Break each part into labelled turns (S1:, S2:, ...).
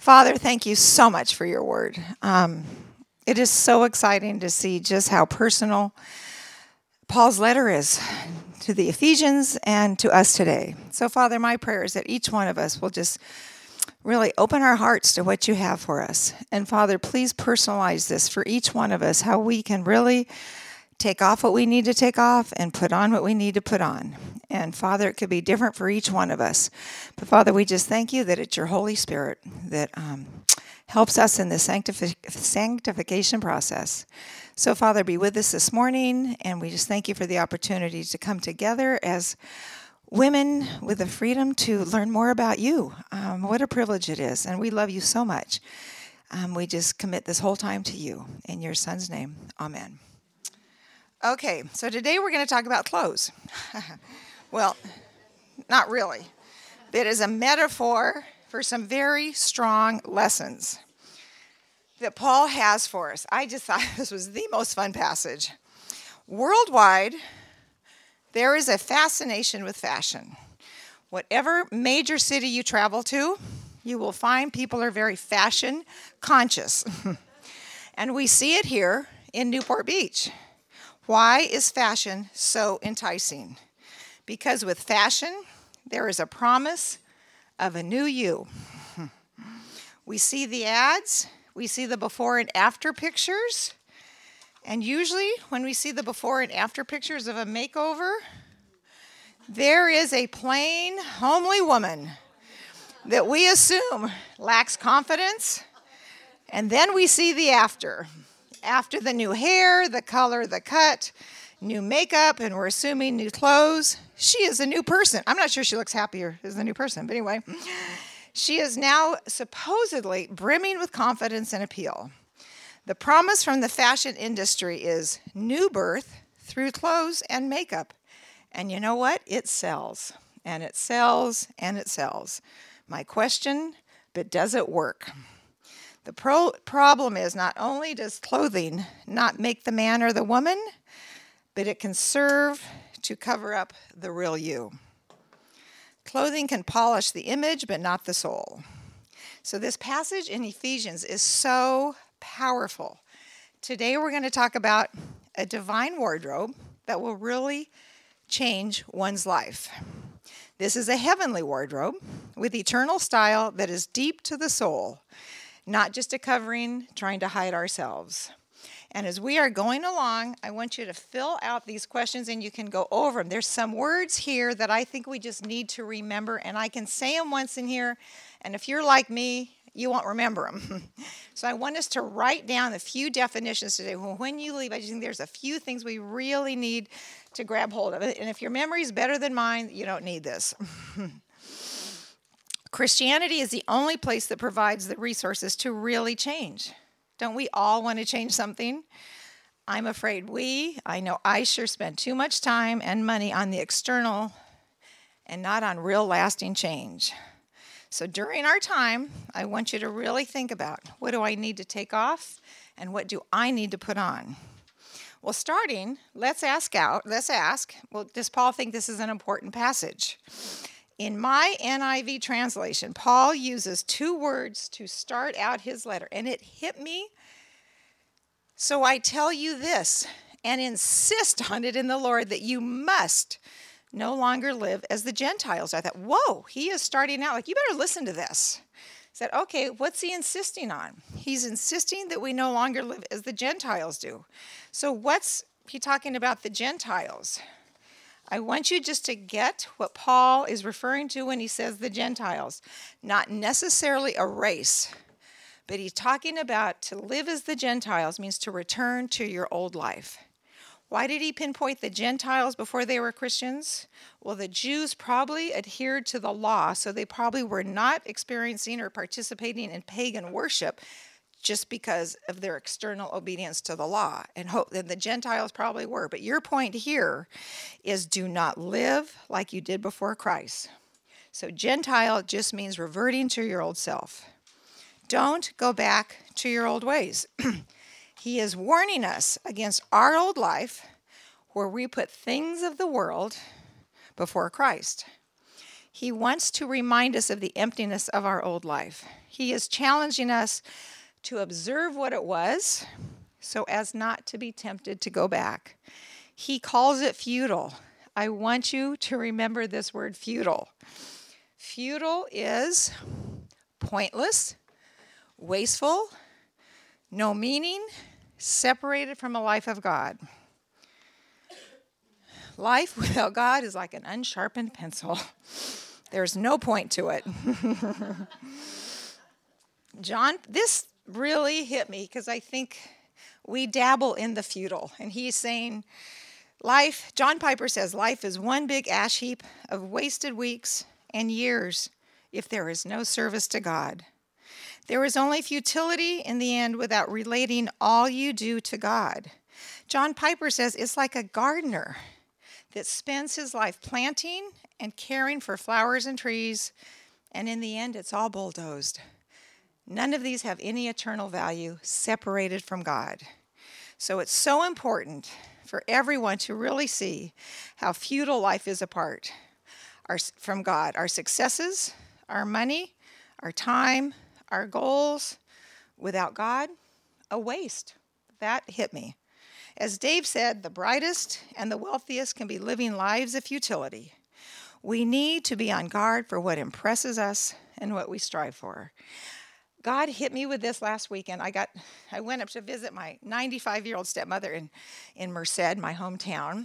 S1: Father, thank you so much for your word. It is so exciting to see just how personal Paul's letter is to the Ephesians and to us today. So, Father, my prayer is that each one of us will just really open our hearts to what you have for us. And, Father, please personalize this for each one of us, how we can really take off what we need to take off and put on what we need to put on. And, Father, it could be different for each one of us. But, Father, we just thank you that it's your Holy Spirit that helps us in the sanctification process. So, Father, be with us this morning, and we just thank you for the opportunity to come together as women with the freedom to learn more about you. What a privilege it is, and we love you so much. We just commit this whole time to you. In your Son's name, amen. Okay, so today we're going to talk about clothes. Well, not really. It is a metaphor for some very strong lessons that Paul has for us. I just thought this was the most fun passage. Worldwide, there is a fascination with fashion. Whatever major city you travel to, you will find people are very fashion conscious. And we see it here in Newport Beach. Why is fashion so enticing? Because with fashion, there is a promise of a new you. We see the ads, we see the before and after pictures, and usually when we see the before and after pictures of a makeover, there is a plain, homely woman that we assume lacks confidence, and then we see the after. After the new hair, the color, the cut, new makeup, and we're assuming new clothes, she is a new person. I'm not sure she looks happier as a new person, but anyway. She is now supposedly brimming with confidence and appeal. The promise from the fashion industry is new birth through clothes and makeup. And you know what? It sells, and it sells, and it sells. My question, but does it work? The problem is not only does clothing not make the man or the woman, but it can serve to cover up the real you. Clothing can polish the image, but not the soul. So this passage in Ephesians is so powerful. Today we're going to talk about a divine wardrobe that will really change one's life. This is a heavenly wardrobe with eternal style that is deep to the soul, not just a covering trying to hide ourselves. And as we are going along, I want you to fill out these questions and you can go over them. There's some words here that I think we just need to remember, and I can say them once in here, and if you're like me, you won't remember them. So I want us to write down a few definitions today. When you leave, I just think there's a few things we really need to grab hold of. And if your memory is better than mine, you don't need this. Christianity is the only place that provides the resources to really change. Don't we all want to change something? I'm afraid I know I sure spend too much time and money on the external and not on real lasting change. So during our time, I want you to really think about, what do I need to take off and what do I need to put on? Well, starting, let's ask, well, does Paul think this is an important passage? In my NIV translation, Paul uses two words to start out his letter, and it hit me. So I tell you this, and insist on it in the Lord, that you must no longer live as the Gentiles. I thought, whoa, he is starting out like, you better listen to this. I said, okay, what's he insisting on? He's insisting that we no longer live as the Gentiles do. So what's he talking about the Gentiles? I want you just to get what Paul is referring to when he says the Gentiles. Not necessarily a race, but he's talking about to live as the Gentiles means to return to your old life. Why did he pinpoint the Gentiles before they were Christians? Well, the Jews probably adhered to the law, so they probably were not experiencing or participating in pagan worship just because of their external obedience to the law. And the Gentiles probably were. But your point here is do not live like you did before Christ. So Gentile just means reverting to your old self. Don't go back to your old ways. He is warning us against our old life where we put things of the world before Christ. He wants to remind us of the emptiness of our old life. He is challenging us to observe what it was so as not to be tempted to go back. He calls it futile. I want you to remember this word futile. Futile is pointless, wasteful, no meaning, separated from a life of God. Life without God is like an unsharpened pencil. There's no point to it. John, this really hit me because I think we dabble in the futile. And he's saying, John Piper says, life is one big ash heap of wasted weeks and years if there is no service to God. There is only futility in the end without relating all you do to God. John Piper says it's like a gardener that spends his life planting and caring for flowers and trees, and in the end, it's all bulldozed. None of these have any eternal value separated from God. So it's so important for everyone to really see how futile life is apart from God. Our successes, our money, our time, our goals, without God, a waste. That hit me. As Dave said, the brightest and the wealthiest can be living lives of futility. We need to be on guard for what impresses us and what we strive for. God hit me with this last weekend. I went up to visit my 95-year-old stepmother in Merced, my hometown.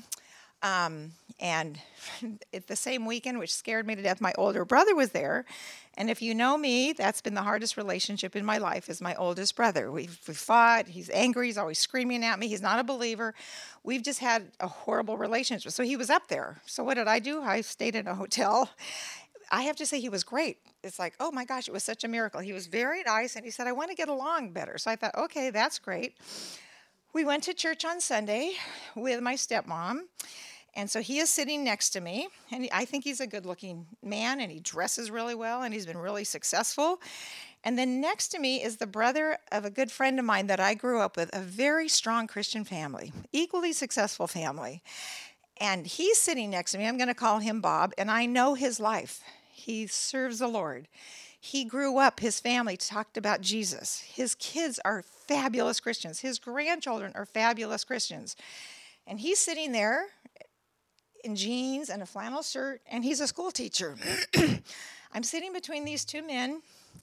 S1: And at the same weekend, which scared me to death, my older brother was there. And if you know me, that's been the hardest relationship in my life, is my oldest brother. We've fought. He's angry. He's always screaming at me. He's not a believer. We've just had a horrible relationship. So he was up there. So what did I do? I stayed in a hotel. I have to say he was great. It's like, oh my gosh, it was such a miracle. He was very nice, and he said, I want to get along better. So I thought, okay, that's great. We went to church on Sunday with my stepmom, and so he is sitting next to me, and I think he's a good-looking man, and he dresses really well, and he's been really successful. And then next to me is the brother of a good friend of mine that I grew up with, a very strong Christian family, equally successful family. And he's sitting next to me. I'm going to call him Bob, and I know his life. He serves the Lord. He grew up, his family talked about Jesus. His kids are fabulous Christians. His grandchildren are fabulous Christians. And he's sitting there in jeans and a flannel shirt, and he's a school teacher. I'm sitting between these two men,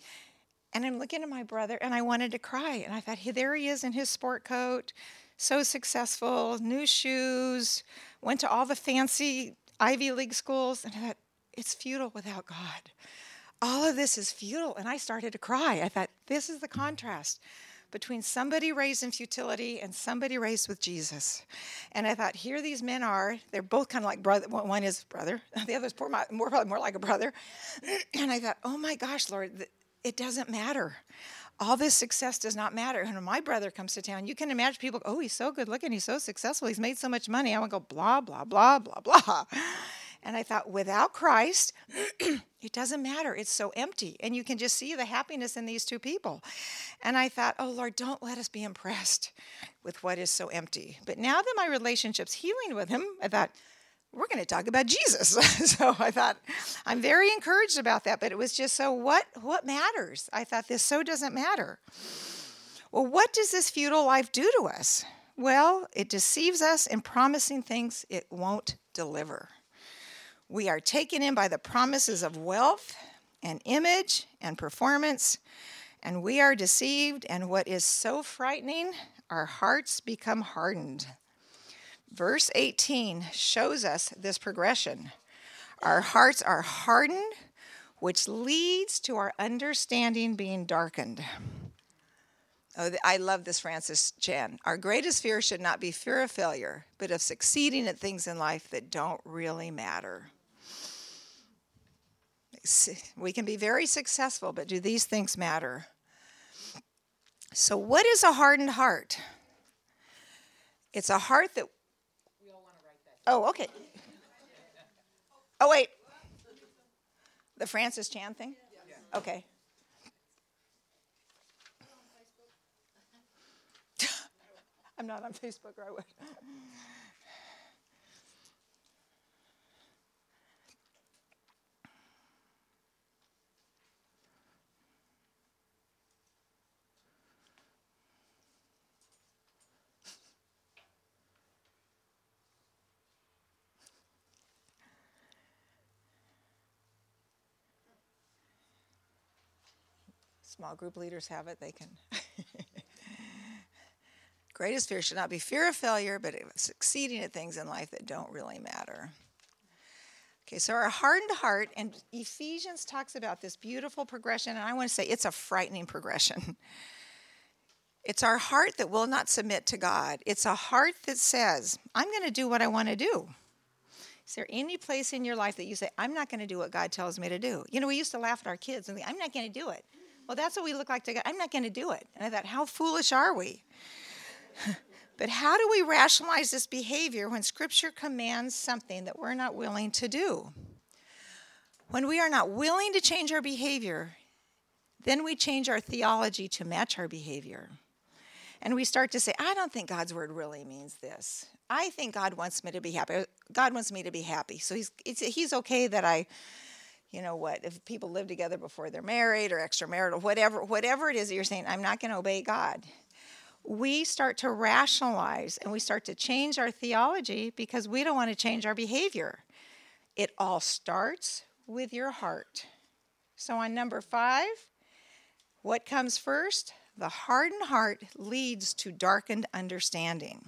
S1: and I'm looking at my brother, and I wanted to cry. And I thought, there he is in his sport coat, so successful, new shoes, went to all the fancy Ivy League schools, and I thought, it's futile without God. All of this is futile, and I started to cry. I thought, this is the contrast between somebody raised in futility and somebody raised with Jesus. And I thought, here these men are. They're both kind of like brother. One is brother. The other's probably more like a brother. And I thought, oh my gosh, Lord, it doesn't matter. All this success does not matter. And when my brother comes to town, you can imagine people, oh, he's so good looking. He's so successful. He's made so much money. I would go, blah, blah, blah, blah, blah. And I thought, without Christ, it doesn't matter. It's so empty. And you can just see the happiness in these two people. And I thought, oh, Lord, don't let us be impressed with what is so empty. But now that my relationship's healing with him, I thought, we're going to talk about Jesus. So I thought, I'm very encouraged about that. But it was just, so what matters? I thought, this so doesn't matter. Well, what does this futile life do to us? Well, it deceives us in promising things it won't deliver. We are taken in by the promises of wealth and image and performance, and we are deceived, and what is so frightening, our hearts become hardened. Verse 18 shows us this progression. Our hearts are hardened, which leads to our understanding being darkened. Oh, I love this, Francis Chan. Our greatest fear should not be fear of failure, but of succeeding at things in life that don't really matter. We can be very successful, but do these things matter? So what is a hardened heart? It's a heart that... We all want to write that. Oh, okay. Oh, wait. The Francis Chan thing? Yeah. Okay. I'm not on Facebook, or I would. Small group leaders have it. They can. Greatest fear should not be fear of failure, but succeeding at things in life that don't really matter. Okay, so our hardened heart, and Ephesians talks about this beautiful progression, and I want to say it's a frightening progression. It's our heart that will not submit to God. It's a heart that says, I'm going to do what I want to do. Is there any place in your life that you say, I'm not going to do what God tells me to do? You know, we used to laugh at our kids and think, I'm not going to do it. Well, that's what we look like to God. I'm not going to do it. And I thought, how foolish are we? But how do we rationalize this behavior when Scripture commands something that we're not willing to do? When we are not willing to change our behavior, then we change our theology to match our behavior. And we start to say, I don't think God's word really means this. I think God wants me to be happy. God wants me to be happy. So he's okay that I, if people live together before they're married or extramarital, whatever it is that you're saying, I'm not going to obey God. We start to rationalize and we start to change our theology because we don't want to change our behavior. It all starts with your heart. So on number 5, what comes first? The hardened heart leads to darkened understanding.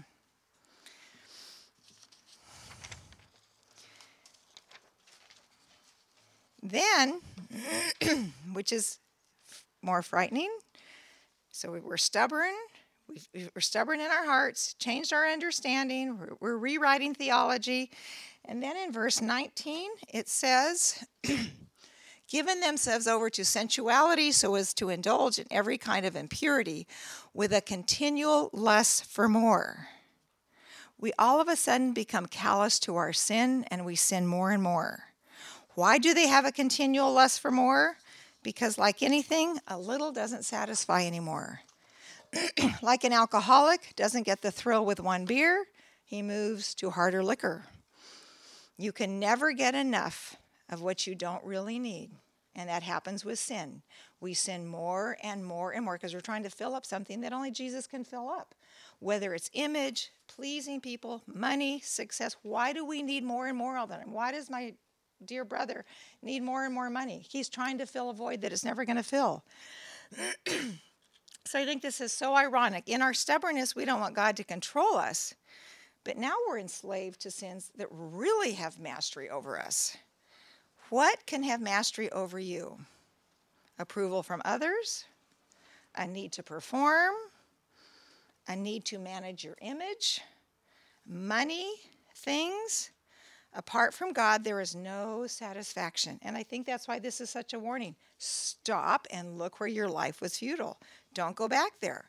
S1: Then, which is more frightening, so we're stubborn. We're stubborn in our hearts, changed our understanding, we're rewriting theology. And then in verse 19, it says, giving themselves over to sensuality so as to indulge in every kind of impurity with a continual lust for more. We all of a sudden become callous to our sin and we sin more and more. Why do they have a continual lust for more? Because like anything, a little doesn't satisfy anymore. Like an alcoholic doesn't get the thrill with one beer, he moves to harder liquor. You can never get enough of what you don't really need. And that happens with sin. We sin more and more and more because we're trying to fill up something that only Jesus can fill up. Whether it's image, pleasing people, money, success. Why do we need more and more all the time? Why does my dear brother need more and more money? He's trying to fill a void that it's never going to fill. So I think this is so ironic. In our stubbornness, we don't want God to control us. But now we're enslaved to sins that really have mastery over us. What can have mastery over you? Approval from others, a need to perform, a need to manage your image, money, things. Apart from God, there is no satisfaction. And I think that's why this is such a warning. Stop and look where your life was futile. Don't go back there.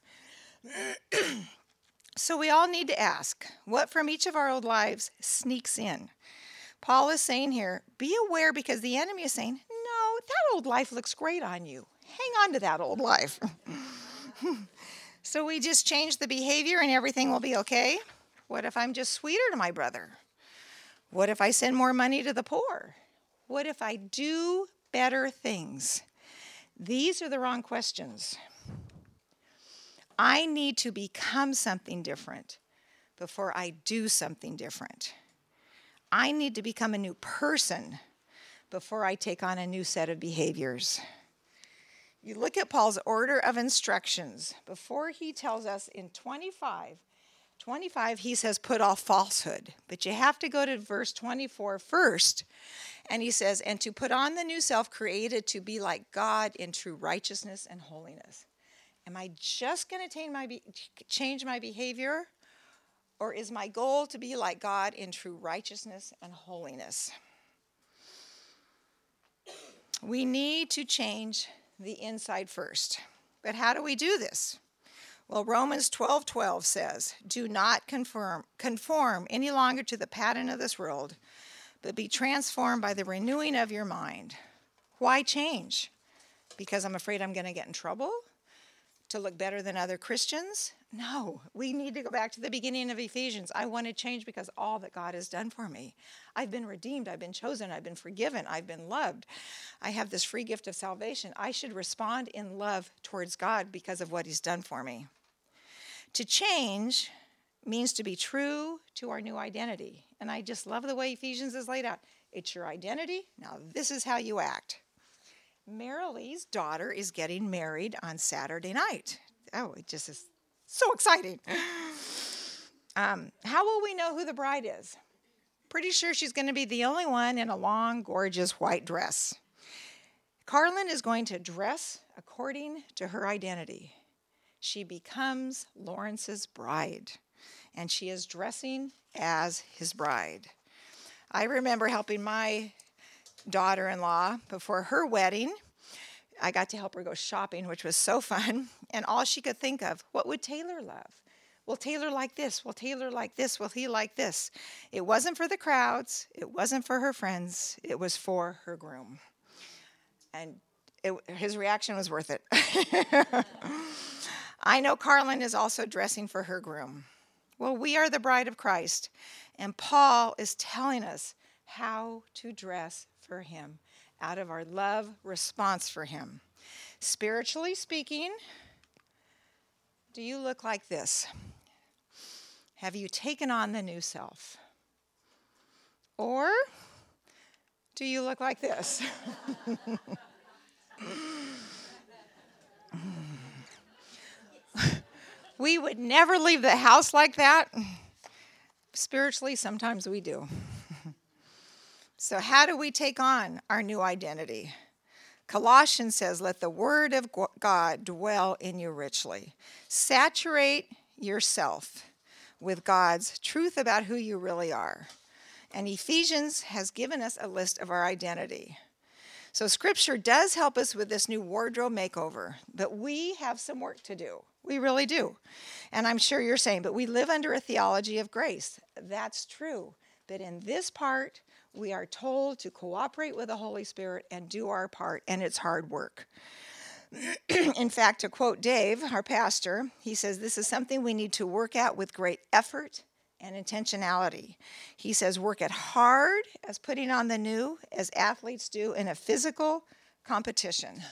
S1: So we all need to ask, what from each of our old lives sneaks in? Paul is saying here, be aware because the enemy is saying, no, that old life looks great on you. Hang on to that old life. So we just change the behavior and everything will be okay? What if I'm just sweeter to my brother? What if I send more money to the poor? What if I do better things? These are the wrong questions. I need to become something different before I do something different. I need to become a new person before I take on a new set of behaviors. You look at Paul's order of instructions. Before he tells us in 25, he says, put off falsehood. But you have to go to verse 24 first. And he says, and to put on the new self created to be like God in true righteousness and holiness. Am I just going to change my behavior? Or is my goal to be like God in true righteousness and holiness? We need to change the inside first. But how do we do this? Well, Romans 12:12 says, do not conform any longer to the pattern of this world, but be transformed by the renewing of your mind. Why change? Because I'm afraid I'm going to get in trouble? To look better than other Christians? No, we need to go back to the beginning of Ephesians. I want to change because all that God has done for me. I've been redeemed, I've been chosen, I've been forgiven, I've been loved. I have this free gift of salvation. I should respond in love towards God because of what he's done for me. To change means to be true to our new identity. And I just love the way Ephesians is laid out. It's your identity. Now this is how you act. Marilee's daughter is getting married on Saturday night. Oh, it just is so exciting. How will we know who the bride is? Pretty sure she's going to be the only one in a long, gorgeous white dress. Carlin is going to dress according to her identity. She becomes Lawrence's bride, and she is dressing as his bride. I remember helping my daughter-in-law before her wedding. I got to help her go shopping, which was so fun, and all she could think of, what would Taylor love? Will Taylor like this? Will Taylor like this? Will he like this? It wasn't for the crowds. It wasn't for her friends. It was for her groom. And his reaction was worth it. I know Carlin is also dressing for her groom. Well, we are the bride of Christ, and Paul is telling us how to dress for him out of our love response for him. Spiritually speaking, do you look like this? Have you taken on the new self? Or do you look like this? We would never leave the house like that. Spiritually, sometimes we do. So how do we take on our new identity? Colossians says, let the word of God dwell in you richly. Saturate yourself with God's truth about who you really are. And Ephesians has given us a list of our identity. So Scripture does help us with this new wardrobe makeover, but we have some work to do. We really do. And I'm sure you're saying, but we live under a theology of grace. That's true. But in this part, we are told to cooperate with the Holy Spirit and do our part, and it's hard work. In fact, to quote Dave, our pastor, he says, this is something we need to work at with great effort and intentionality. He says, work it hard as putting on the new, as athletes do in a physical competition. I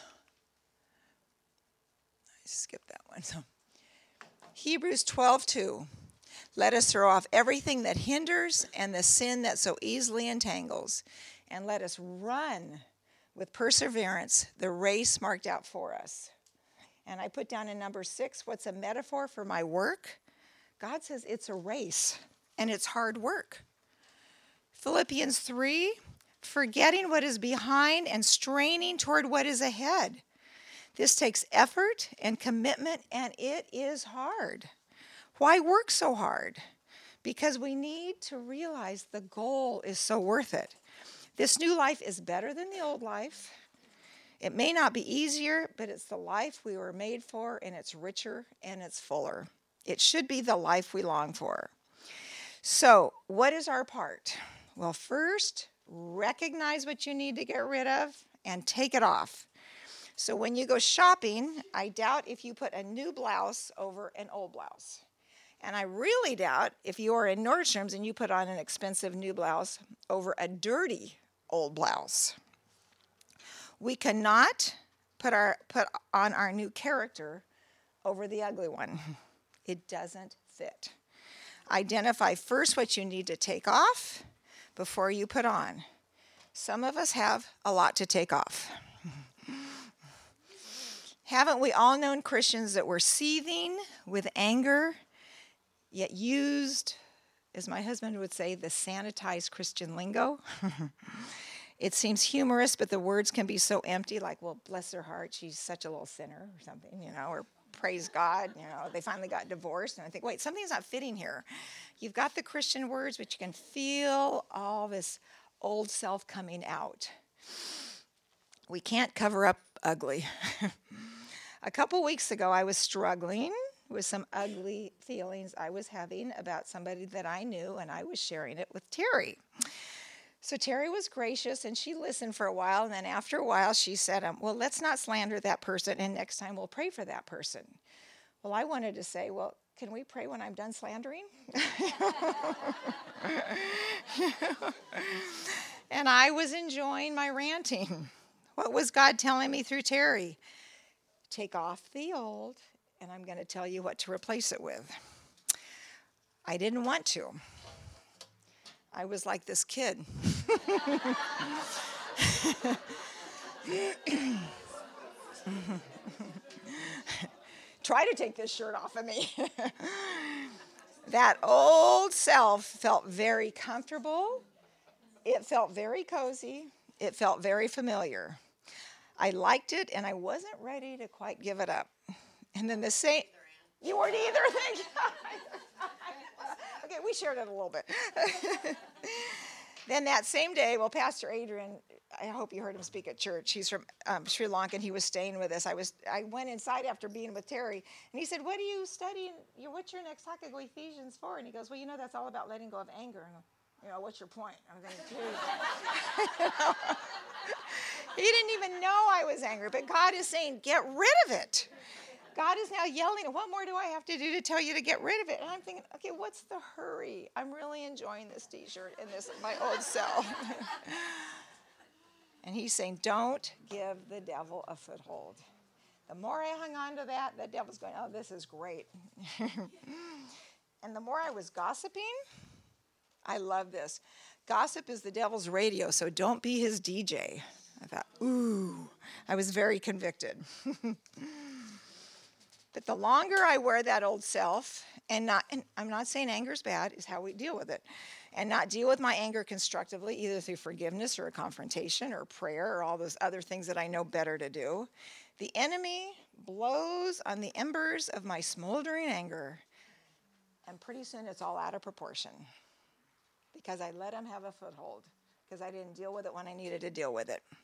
S1: skipped that one. So, Hebrews 12:2. Let us throw off everything that hinders and the sin that so easily entangles, and let us run with perseverance the race marked out for us. And I put down in number 6, what's a metaphor for my work? God says it's a race, and it's hard work. Philippians 3, forgetting what is behind and straining toward what is ahead. This takes effort and commitment, and it is hard. Why work so hard? Because we need to realize the goal is so worth it. This new life is better than the old life. It may not be easier, but it's the life we were made for, and it's richer and it's fuller. It should be the life we long for. So, what is our part? Well, first, recognize what you need to get rid of and take it off. So when you go shopping, I doubt if you put a new blouse over an old blouse. And I really doubt if you are in Nordstrom's and you put on an expensive new blouse over a dirty old blouse. We cannot put on our new character over the ugly one. It doesn't fit. Identify first what you need to take off before you put on. Some of us have a lot to take off. Haven't we all known Christians that were seething with anger, yet used, as my husband would say, the sanitized Christian lingo? It seems humorous, but the words can be so empty, like, well, bless her heart, she's such a little sinner or something, or praise God, they finally got divorced. And I think, wait, something's not fitting here. You've got the Christian words, but you can feel all this old self coming out. We can't cover up ugly. A couple weeks ago, I was struggling with some ugly feelings I was having about somebody that I knew, and I was sharing it with Terry. So Terry was gracious, and she listened for a while, and then after a while, she said, well, let's not slander that person, and next time we'll pray for that person. Well, I wanted to say, well, can we pray when I'm done slandering? And I was enjoying my ranting. What was God telling me through Terry? Take off the old, and I'm going to tell you what to replace it with. I didn't want to. I was like this kid. Try to take this shirt off of me. That old self felt very comfortable. It felt very cozy. It felt very familiar. I liked it, and I wasn't ready to quite give it up. And then the same, you weren't either. Thank you. Okay, we shared it a little bit. Then that same day, well, Pastor Adrian, I hope you heard him speak at church. He's from Sri Lanka, and he was staying with us. I went inside after being with Terry, and he said, "What are you studying? What's your next talk?" I go, "Ephesians 4." And he goes, "Well, that's all about letting go of anger." And what's your point? I'm thinking, he didn't even know I was angry, but God is saying, get rid of it. God is now yelling, what more do I have to do to tell you to get rid of it? And I'm thinking, okay, what's the hurry? I'm really enjoying this t-shirt and this my old self. And he's saying, don't give the devil a foothold. The more I hung on to that, the devil's going, oh, this is great. And the more I was gossiping, I love this. Gossip is the devil's radio, so don't be his DJ. I thought, ooh, I was very convicted. But the longer I wear that old self, and I'm not saying anger's bad, is how we deal with it, and not deal with my anger constructively, either through forgiveness or a confrontation or prayer or all those other things that I know better to do, the enemy blows on the embers of my smoldering anger, and pretty soon it's all out of proportion because I let him have a foothold because I didn't deal with it when I needed to deal with it.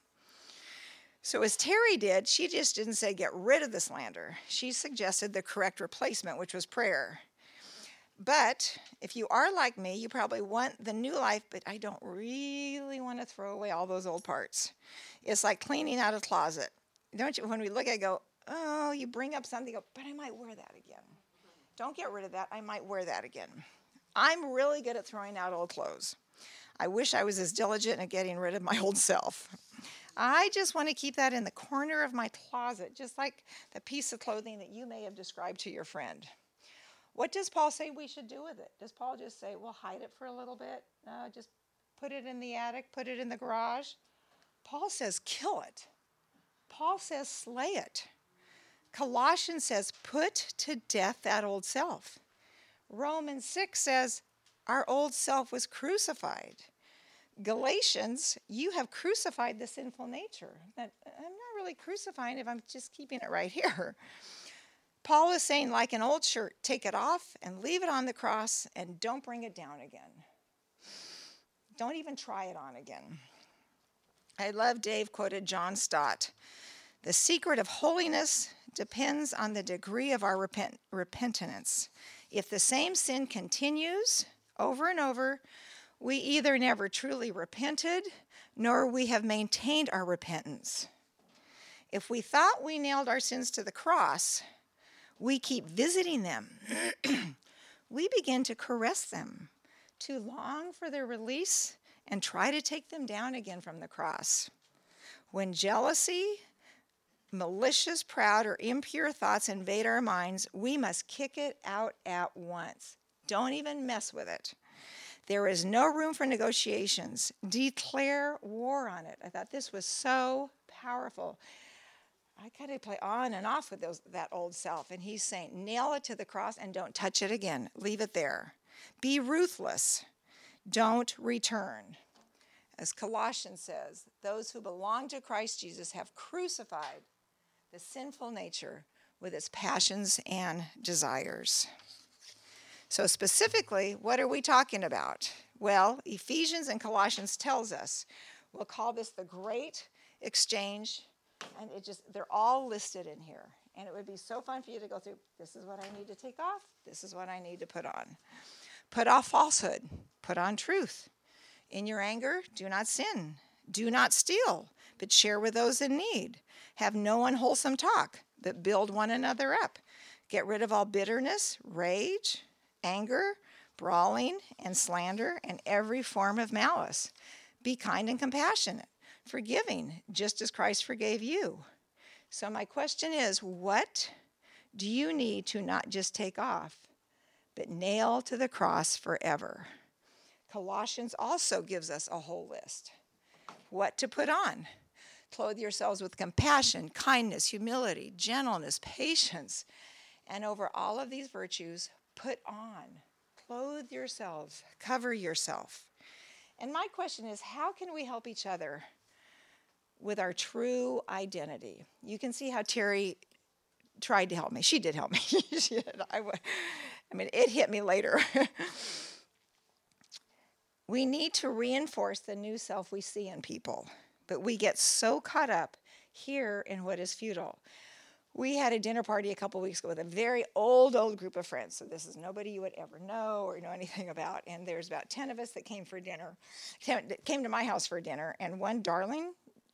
S1: So as Terry did, she just didn't say get rid of the slander. She suggested the correct replacement, which was prayer. But if you are like me, you probably want the new life, but I don't really want to throw away all those old parts. It's like cleaning out a closet. Don't you? When we look at it, go, oh, you bring up something, go, but I might wear that again. Don't get rid of that. I might wear that again. I'm really good at throwing out old clothes. I wish I was as diligent at getting rid of my old self. I just want to keep that in the corner of my closet, just like the piece of clothing that you may have described to your friend. What does Paul say we should do with it? Does Paul just say, well, hide it for a little bit? Just put it in the attic, put it in the garage? Paul says, kill it. Paul says, slay it. Colossians says, put to death that old self. Romans 6 says, our old self was crucified. Galatians, you have crucified the sinful nature. I'm not really crucifying if I'm just keeping it right here. Paul is saying, like an old shirt, take it off and leave it on the cross and don't bring it down again. Don't even try it on again. I love Dave quoted John Stott. The secret of holiness depends on the degree of our repentance. If the same sin continues over and over, we either never truly repented, nor we have maintained our repentance. If we thought we nailed our sins to the cross, we keep visiting them. We begin to caress them, to long for their release, and try to take them down again from the cross. When jealousy, malicious, proud, or impure thoughts invade our minds, we must kick it out at once. Don't even mess with it. There is no room for negotiations. Declare war on it. I thought this was so powerful. I kind of play on and off with that old self. And he's saying, nail it to the cross and don't touch it again. Leave it there. Be ruthless. Don't return. As Colossians says, those who belong to Christ Jesus have crucified the sinful nature with its passions and desires. So specifically, what are we talking about? Well, Ephesians and Colossians tells us. We'll call this the Great Exchange, and they're all listed in here. And it would be so fun for you to go through, this is what I need to take off, this is what I need to put on. Put off falsehood, put on truth. In your anger, do not sin. Do not steal, but share with those in need. Have no unwholesome talk, but build one another up. Get rid of all bitterness, rage, anger, brawling, and slander, and every form of malice. Be kind and compassionate, forgiving, just as Christ forgave you. So my question is, what do you need to not just take off, but nail to the cross forever? Colossians also gives us a whole list. What to put on. Clothe yourselves with compassion, kindness, humility, gentleness, patience. And over all of these virtues, put on. Clothe yourselves. Cover yourself. And my question is, how can we help each other with our true identity? You can see how Terry tried to help me. She did help me. She did. I mean, it hit me later. We need to reinforce the new self we see in people, but we get so caught up here in what is futile. We had a dinner party a couple weeks ago with a very old group of friends. So this is nobody you would ever know or know anything about. And there's about 10 of us that came for dinner, came to my house for dinner. And one darling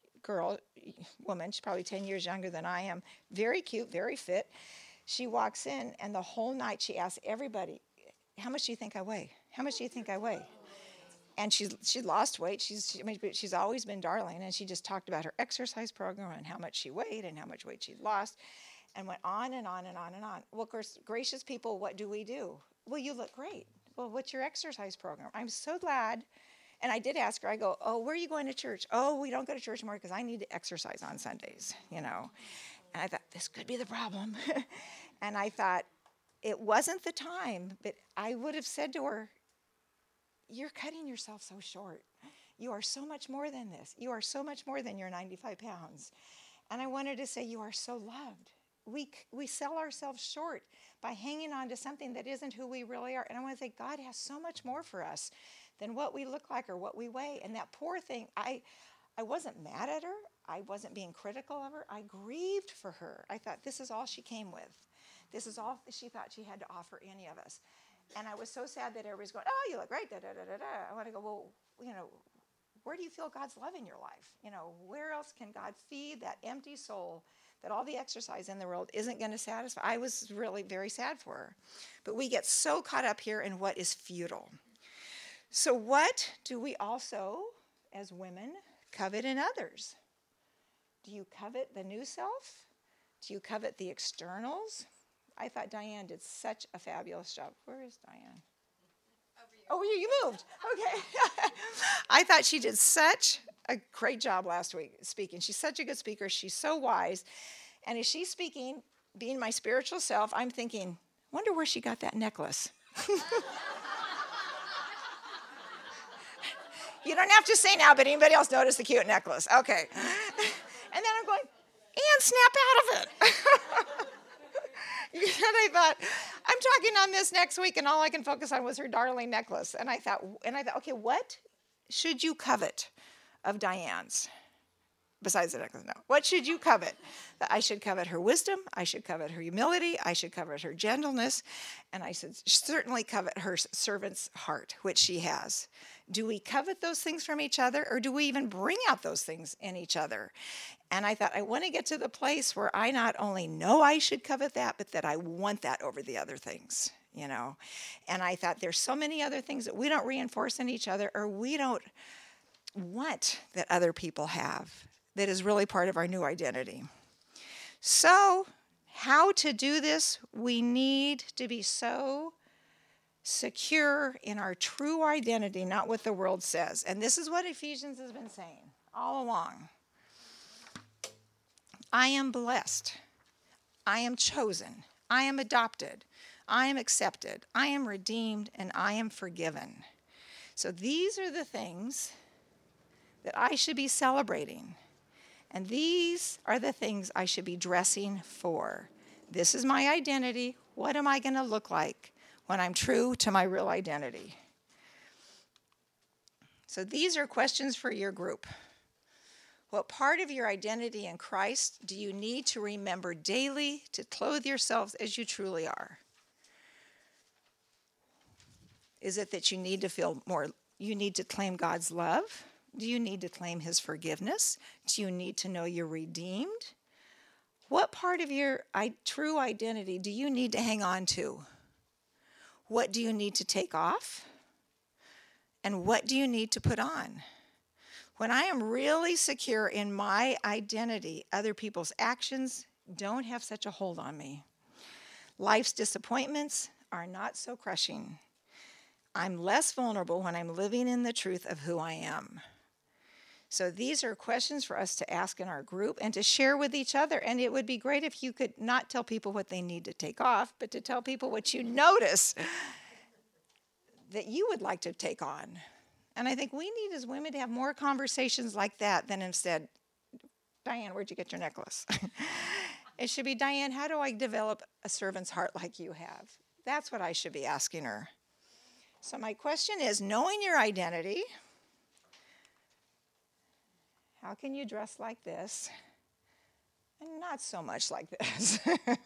S1: woman, she's probably 10 years younger than I am, very cute, very fit. She walks in, and the whole night she asks everybody, how much do you think I weigh? How much do you think I weigh? And she lost weight. She's always been darling, and she just talked about her exercise program and how much she weighed and how much weight she'd lost, and went on and on and on and on. Well, of course, gracious people, what do? Well, you look great. Well, what's your exercise program? I'm so glad. And I did ask her, I go, oh, where are you going to church? Oh, we don't go to church anymore because I need to exercise on Sundays, And I thought, this could be the problem. And I thought, it wasn't the time, but I would have said to her, you're cutting yourself so short. You are so much more than this. You are so much more than your 95 pounds. And I wanted to say, you are so loved. We sell ourselves short by hanging on to something that isn't who we really are. And I want to say, God has so much more for us than what we look like or what we weigh. And that poor thing, I wasn't mad at her. I wasn't being critical of her. I grieved for her. I thought, this is all she came with. This is all she thought she had to offer any of us. And I was so sad that everybody's going, oh, you look great, I want to go, well, where do you feel God's love in your life? Where else can God feed that empty soul that all the exercise in the world isn't going to satisfy? I was really very sad for her. But we get so caught up here in what is futile. So what do we also, as women, covet in others? Do you covet the new self? Do you covet the externals? I thought Diane did such a fabulous job. Where is Diane? Oh, you moved. Okay. I thought she did such a great job last week speaking. She's such a good speaker. She's so wise. And as she's speaking, being my spiritual self, I'm thinking, wonder where she got that necklace. You don't have to say now, but anybody else notice the cute necklace? Okay. And then I'm going, and snap out of it. And I thought, I'm talking on this next week, and all I can focus on was her darling necklace. And I thought, okay, what should you covet of Diane's? Besides the necklace, no. What should you covet? I should covet her wisdom. I should covet her humility. I should covet her gentleness. And I should certainly covet her servant's heart, which she has. Do we covet those things from each other, or do we even bring out those things in each other? And I thought, I want to get to the place where I not only know I should covet that, but that I want that over the other things, And I thought, there's so many other things that we don't reinforce in each other, or we don't want that other people have, that is really part of our new identity. So, how to do this? We need to be so secure in our true identity, not what the world says. And this is what Ephesians has been saying all along. I am blessed. I am chosen. I am adopted. I am accepted. I am redeemed, and I am forgiven. So these are the things that I should be celebrating. And these are the things I should be dressing for. This is my identity. What am I going to look like when I'm true to my real identity? So these are questions for your group. What part of your identity in Christ do you need to remember daily to clothe yourselves as you truly are? Is it that you need to feel more, you need to claim God's love? Do you need to claim his forgiveness? Do you need to know you're redeemed? What part of your true identity do you need to hang on to? What do you need to take off? And what do you need to put on? When I am really secure in my identity, other people's actions don't have such a hold on me. Life's disappointments are not so crushing. I'm less vulnerable when I'm living in the truth of who I am. So these are questions for us to ask in our group and to share with each other. And it would be great if you could not tell people what they need to take off, but to tell people what you notice that you would like to take on. And I think we need as women to have more conversations like that than instead, Diane, where'd you get your necklace? It should be, Diane, how do I develop a servant's heart like you have? That's what I should be asking her. So my question is, knowing your identity, how can you dress like this and not so much like this?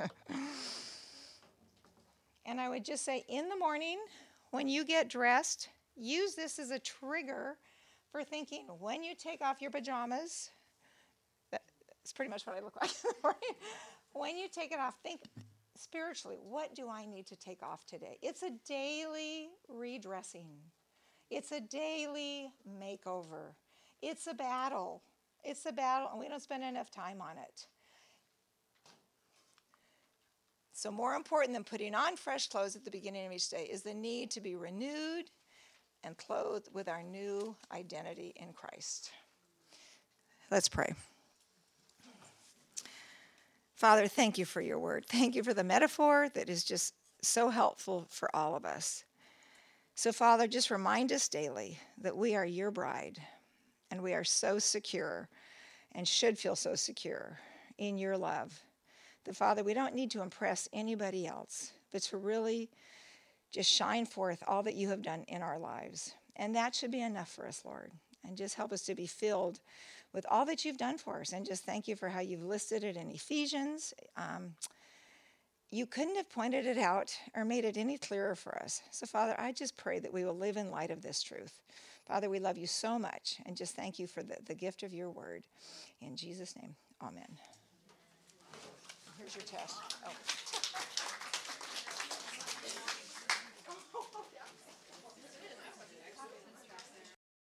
S1: And I would just say, in the morning, when you get dressed, use this as a trigger for thinking, when you take off your pajamas, that's pretty much what I look like in the morning. When you take it off, think spiritually, what do I need to take off today? It's a daily redressing. It's a daily makeover. It's a battle. It's a battle, and we don't spend enough time on it. So more important than putting on fresh clothes at the beginning of each day is the need to be renewed and clothed with our new identity in Christ. Let's pray. Father, thank you for your word. Thank you for the metaphor that is just so helpful for all of us. So, Father, just remind us daily that we are your bride, and we are so secure and should feel so secure in your love. That, Father, we don't need to impress anybody else, but to really just shine forth all that you have done in our lives. And that should be enough for us, Lord. And just help us to be filled with all that you've done for us. And just thank you for how you've listed it in Ephesians. You couldn't have pointed it out or made it any clearer for us. So, Father, I just pray that we will live in light of this truth. Father, we love you so much. And just thank you for the gift of your word. In Jesus' name, amen. Here's your test. Oh.